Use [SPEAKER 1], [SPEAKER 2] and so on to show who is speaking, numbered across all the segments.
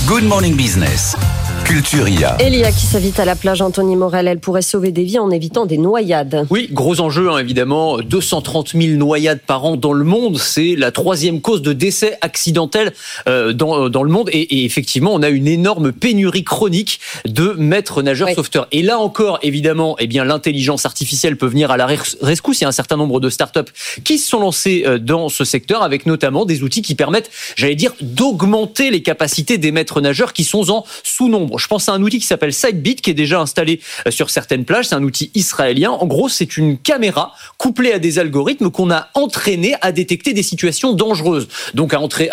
[SPEAKER 1] Good Morning Business. Culture IA.
[SPEAKER 2] Elia qui s'invite à la plage, Anthony Morel, elle pourrait sauver des vies en évitant des noyades.
[SPEAKER 3] Oui, gros enjeu évidemment, 230 000 noyades par an dans le monde, c'est la 3e cause de décès accidentel dans le monde et effectivement on a une énorme pénurie chronique de maîtres nageurs sauveteurs. Et là encore évidemment, l'intelligence artificielle peut venir à la rescousse. Il y a un certain nombre de startups qui se sont lancées dans ce secteur avec notamment des outils qui permettent, d'augmenter les capacités des maîtres nageurs qui sont en sous-nombre. Je pense à un outil qui s'appelle Sidebit qui est déjà installé sur certaines plages. C'est un outil israélien. En gros, c'est une caméra couplée à des algorithmes qu'on a entraînés à détecter des situations dangereuses. Donc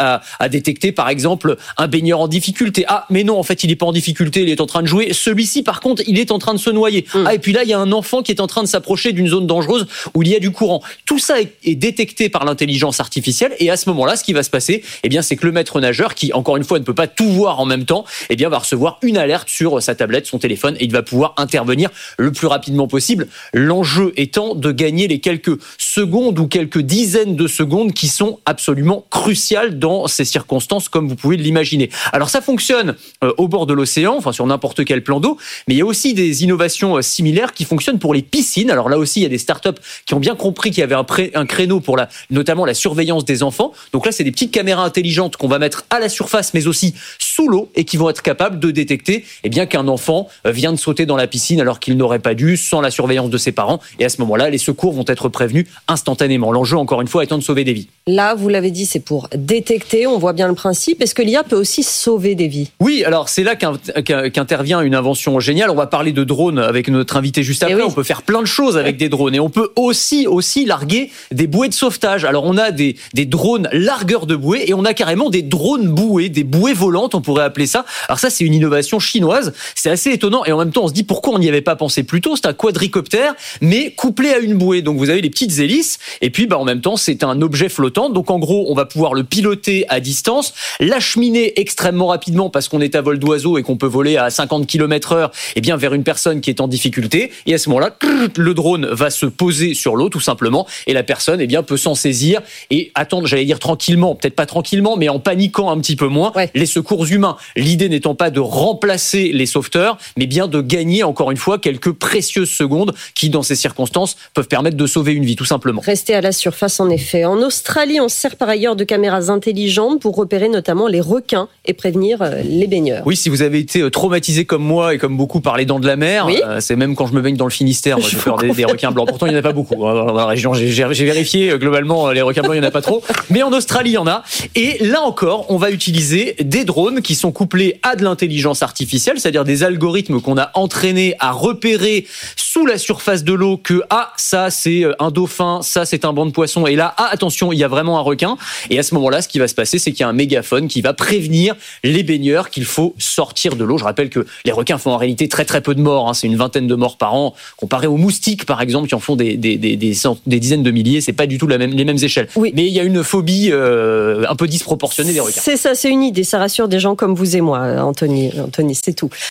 [SPEAKER 3] à détecter par exemple un baigneur en difficulté. Ah, mais non, en fait, il n'est pas en difficulté, il est en train de jouer. Celui-ci, par contre, il est en train de se noyer. Ah, et puis là, il y a un enfant qui est en train de s'approcher d'une zone dangereuse où il y a du courant. Tout ça est détecté par l'intelligence artificielle et à ce moment-là, ce qui va se passer, c'est que le maître nageur, qui encore une fois ne peut pas tout voir en même temps, va recevoir une alerte sur sa tablette, son téléphone, et il va pouvoir intervenir le plus rapidement possible. L'enjeu étant de gagner les quelques secondes ou quelques dizaines de secondes qui sont absolument cruciales dans ces circonstances, comme vous pouvez l'imaginer. Alors ça fonctionne au bord de l'océan, sur n'importe quel plan d'eau, mais il y a aussi des innovations similaires qui fonctionnent pour les piscines. Alors là aussi, il y a des startups qui ont bien compris qu'il y avait un créneau pour notamment la surveillance des enfants. Donc là, c'est des petites caméras intelligentes qu'on va mettre à la surface, mais aussi sous l'eau, et qui vont être capables de détecter qu'un enfant vient de sauter dans la piscine alors qu'il n'aurait pas dû, sans la surveillance de ses parents. Et à ce moment-là, les secours vont être prévenus instantanément. L'enjeu, encore une fois, étant de sauver des vies.
[SPEAKER 2] Là, vous l'avez dit, c'est pour détecter, on voit bien le principe. Est-ce que l'IA peut aussi sauver des vies ?
[SPEAKER 3] Oui, alors c'est là qu'intervient une invention géniale. On va parler de drones avec notre invité juste après. On peut faire plein de choses avec des drones. Et on peut aussi larguer des bouées de sauvetage. Alors on a des drones largueurs de bouées et on a carrément des drones bouées, des bouées volantes, on pourrait appeler ça. Alors ça, c'est une innovation chinoise. C'est assez étonnant et en même temps, on se dit pourquoi on n'y avait pas pensé plus tôt. C'est un quadricoptère, mais couplé à une bouée. Donc vous avez les petites hélices et puis en même temps, c'est un objet flottant. Donc en gros, on va pouvoir le piloter à distance, l'acheminer extrêmement rapidement parce qu'on est à vol d'oiseau et qu'on peut voler à 50 km/h vers une personne qui est en difficulté. Et à ce moment-là, le drone va se poser sur l'eau tout simplement et la personne peut s'en saisir et attendre, tranquillement, peut-être pas tranquillement, mais en paniquant un petit peu moins, les secours humains. L'idée n'étant pas de remplacer les sauveteurs, mais bien de gagner encore une fois quelques précieuses secondes qui, dans ces circonstances, peuvent permettre de sauver une vie, tout simplement.
[SPEAKER 2] Rester à la surface, en effet. En Australie, on se sert par ailleurs de caméras intelligentes pour repérer notamment les requins et prévenir les baigneurs.
[SPEAKER 3] Oui, si vous avez été traumatisé comme moi et comme beaucoup par les dents de la mer, c'est même quand je me baigne dans le Finistère, moi, j'ai peur des requins blancs. Pourtant, il n'y en a pas beaucoup. Dans la région, j'ai vérifié, globalement, les requins blancs, il n'y en a pas trop. Mais en Australie, il y en a. Et là encore, on va utiliser des drones qui sont couplés à de l'intelligence artificielle, c'est-à-dire des algorithmes qu'on a entraînés à repérer sous la surface de l'eau que ça c'est un dauphin, ça c'est un banc de poissons, et là attention, il y a vraiment un requin. Et à ce moment-là, ce qui va se passer, c'est qu'il y a un mégaphone qui va prévenir les baigneurs qu'il faut sortir de l'eau. Je rappelle que les requins font en réalité très très peu de morts, c'est une vingtaine de morts par an, comparé aux moustiques par exemple qui en font des dizaines de milliers. C'est pas du tout les mêmes échelles. Mais il y a une phobie un peu disproportionnée des requins.
[SPEAKER 2] C'est ça, c'est une idée, ça rassure des gens comme vous et moi, Anthony, c'est tout.